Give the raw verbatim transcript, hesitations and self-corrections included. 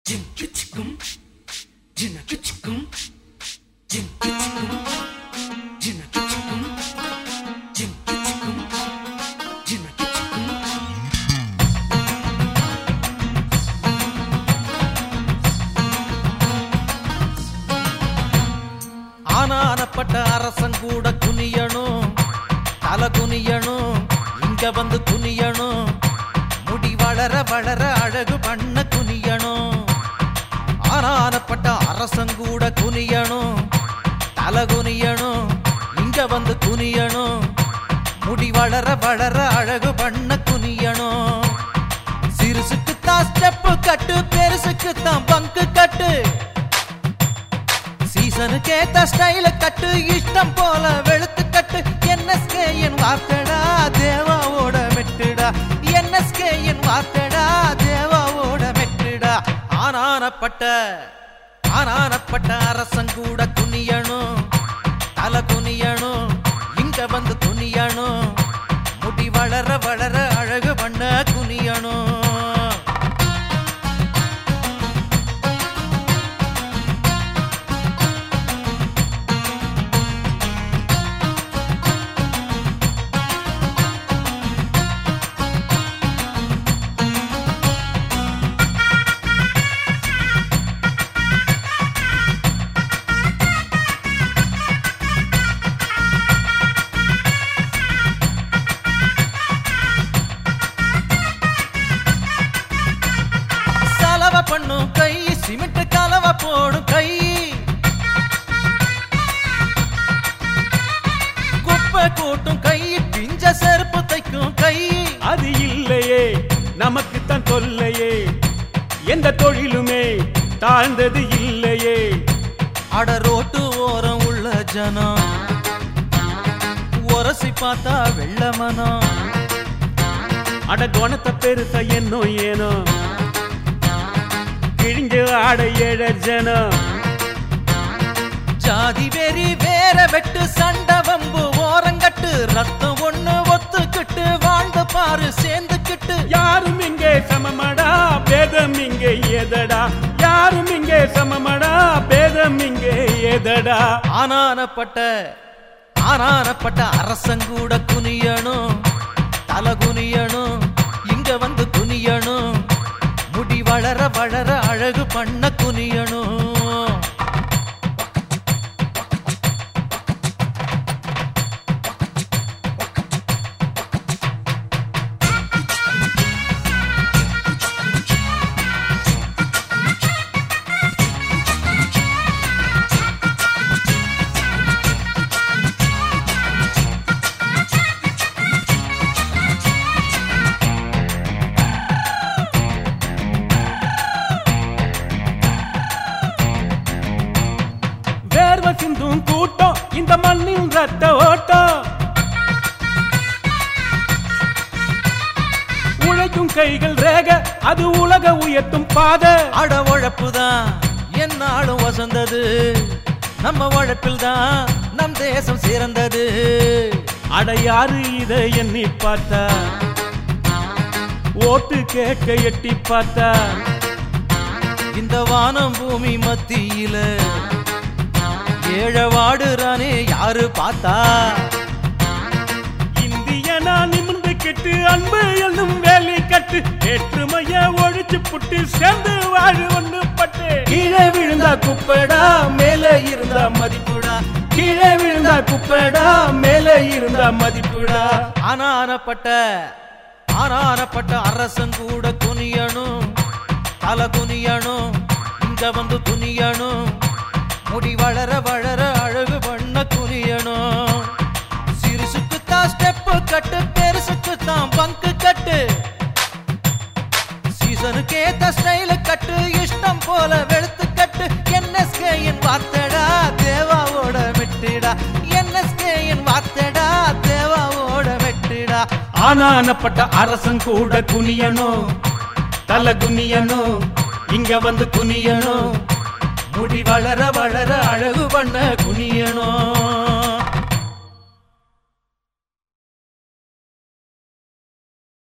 ஆனானப்பட்ட அரசங்கூட குனியணும், தல குனியணும், இங்க வந்து குனியணும், முடி வளர வளர அழகு பண்ண குனியணும். ஆனானப்பட்ட அரசங்கூட குனியணும், தல குனியணும், இங்க வந்து குனியணும், முடி வளர வளர அழகு பண்ண குனியணும். சிறுசுக்குத்தான் ஸ்டெப்பு கட்டு, பெருசுக்குத்தான் பங்கு கட்டு, சீசனுக்கு ஏத்த ஸ்டைல கட்டு, இஷ்டம் போல வெளுத்து கட்டு. என்எஸ்கே என் வார்த்தடா தேவாவோட மெட்டுடா, என்எஸ்கே என் வார்த்தடா தேவாவோட மெட்டுடா. ஆனானப்பட்ட ஆனானப்பட்ட அரசங்கூட குனியணும், தல குனியணும், இங்க வந்து குனியணும், முடி வளர வளர அழகு பண்ண குனியணும். பண்ணும் கை சிமெண்ட் கலவ போடும் கை, குப்பை கூட்டும் கை, பிஞ்ச செருப்பு தைக்கும் கை. அது இல்லையே நமக்கு தான் தொல்லையே, எந்த தொழிலுமே தாழ்ந்தது இல்லையே. அட ரோட்டு ஓரம் உள்ள ஜனம் உரசி பார்த்தா வெள்ள மனம், அட குணத்தை பெருசா என்னோ ஏனோ கிழிஞ்ச ஆட ஏழ ஜனம். ஜாதி வெறி வேற வெட்டு, சண்டை வம்பு ஓரங்கட்டு, ரத்தம் ஒண்ணு ஒத்துக்கிட்டு வாழ்ந்து பாரு சேர்ந்துக்கிட்டு. யாரும் இங்கே சமமடா பேதம் இங்கே ஏதடா, யாரும் இங்கே சமமடா பேதம் இங்கே ஏதடா. ஆனானப்பட்ட ஆனானப்பட்ட அரசங்கூட குனியணும், தல குனியணும், இங்க வந்து குனியணும், முடி வளர வளர அழகு பண்ண குனியணும். சிந்தும் கூட்டம் இந்த மண்ணின் ரத்த ஓட்டம், உழைக்கும் கைகள் ரேக அது உலக உயர்த்தும் பாதை. அட உழைப்புதான் என்னாலும் வசந்தது, நம்ம உழைப்பில் தான் நம் தேசம் சிறந்தது. அட யாரு இதை எண்ணி பார்த்தா, ஓட்டு கேட்க எட்டி பார்த்தா, இந்த வானம் பூமி மத்தியில ஏழ வாடுறானே யாரு பார்த்தா. இந்தியனா நிமிர்ந்து கெட்டு அன்பு என்னும் வேலி கட்டு, ஏற்றுமைய ஒழிச்சு புட்டு சேர்ந்து வாழு ஒண்ணு பட்டு. கீழே விழுந்தா குப்படா மேல இருந்தா மதிப்புடா, கீழே விழுந்தா குப்படா மேல இருந்தா மதிப்புடா. ஆனானப்பட்ட ஆனானப்பட்ட அரசங்கூட குனியணும், தல குனியணும், இங்க வந்து குனியணும், முடி வளர வளர அழகு பண்ண குனியணும். சிறுசுக்குத்தான் ஸ்டெப்பு கட்டு, பெருசுக்குத்தான் பங்கு கட்டு, சீசனுக்கு ஏத்த ஸ்டைல கட்டு, இஷ்டம் போல வெளுத்து கட்டு. என்எஸ்கே என் வார்த்தடா தேவாவோட மெட்டுடா, என்எஸ்கே என் வார்த்தடா தேவாவோட மெட்டுடா. ஆனானப்பட்ட அரசங்கூட குனியணும், தல குனியணும், இங்க வந்து குனியணும், முடி வளர வளர அழகு பண்ண குனியணும்.